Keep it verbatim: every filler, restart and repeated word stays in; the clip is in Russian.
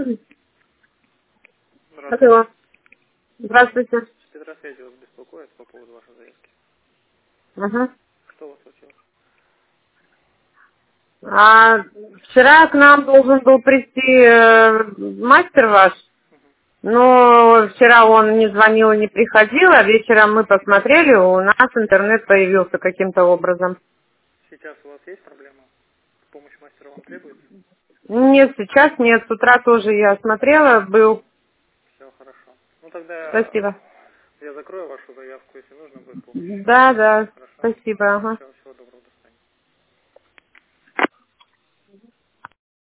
Здравствуйте. Алло. Здравствуйте. Петросвязи вас беспокоит по поводу вашей заявки. Ага. Что у вас случилось? А вчера к нам должен был прийти э, мастер ваш, но вчера он не звонил и не приходил, а вечером мы посмотрели, у нас интернет появился каким-то образом. Сейчас у вас есть проблема? Помощь мастера вам требуется? Нет, сейчас нет, с утра тоже я смотрела, был. Все хорошо. Ну тогда Спасибо. я закрою вашу заявку, если нужно будет помощь. Да, да, Хорошо. спасибо, ага. Все,